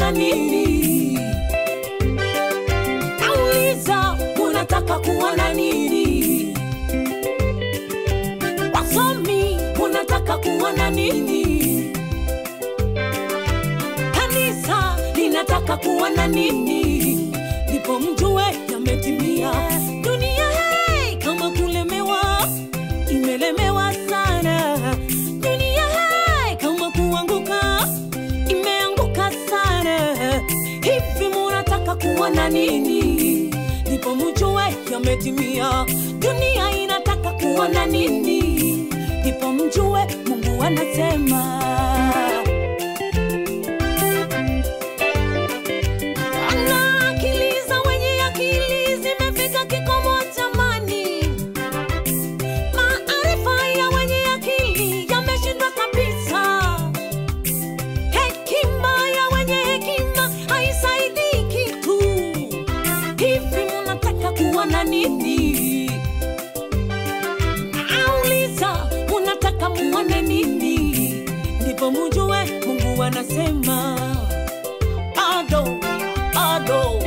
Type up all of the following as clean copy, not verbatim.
kuona nini? Nauliza, unataka kuona nini? Wasomi, unataka kuona nini? Kanisa linataka kuona nini? Ndipo mjue yametimia. Dunia hey, kama kulemewa, imelemewa sana. Dunia hey, kama kuanguka, imeanguka sana. Hivi munataka kuona nini? Ndipo mjue yametimia. Dunia inataka kuona nini? Ndipo mjue Mungu anasema. Nini? Nauliza, unataka muone nini? Ndipo mjue Mungu anasema. Bado, bado,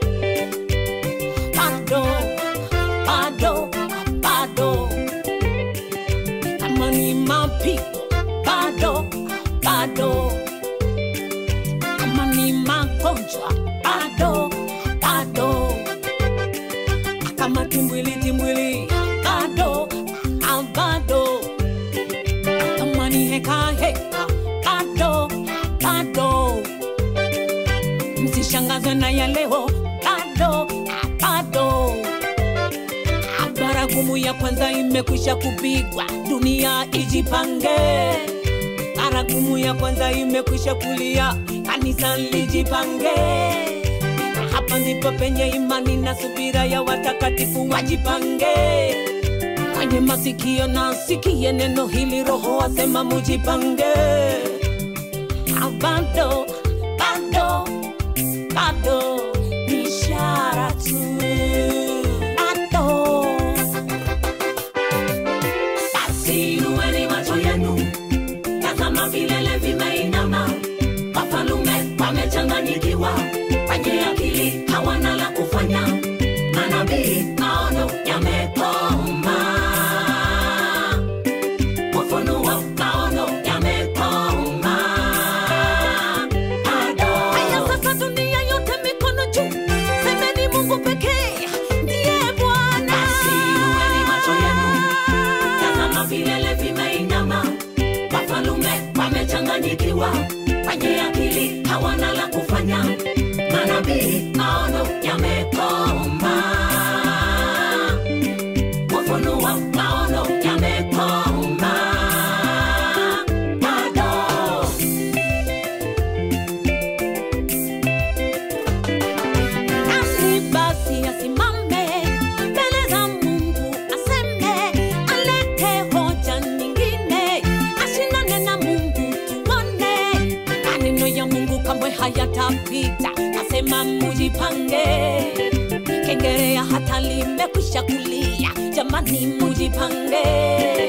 bado, bado, bado. Kama ni mapito, bado, bado. Kama ni magonjwa, bado, bado. Kama timbwili, bado, bado. Kama ni heka, bado, bado. Msishangazwe na ya leo, bado, bado. Baragumu ya kwanza imekwisha kupigwa, dunia ijipange. Baragumu ya kwanza imekwisha kulia, kanisa lijipange. Hapa ndipo penye imani na subira ya watakatifu wajipange. Kwenye masikio na sikie neno hili, Roho asema mujipange. Bado, bado, bado, ni ishara tu. Bado. Basi inueni macho yenu, tazama vilele vimeinama. Wafalme wamechanganyikiwa, wenye akili hawana la kufanya. Manabii maono yamekoma, ufunuo maono yamekoma. Haya sasa dunia yote mikono juu, semeni Mungu pekee ndiye Bwana. Basi inueni macho yenu, tazama vilele vimeinama. Wafalme wamechanganyikiwa, wenye akili hawana la kufanya. Manabii maono yamekoma, ufunuo maono yamekoma. Bado. Nasi basi asimame mbele za Mungu, aseme, alete hoja nyingine, ashindane na Mungu tuone. Maneno ya Mungu kamwe hayatapita. Nasema mujipange. Kengerea hata limekwisha kulia, jamani mujipange.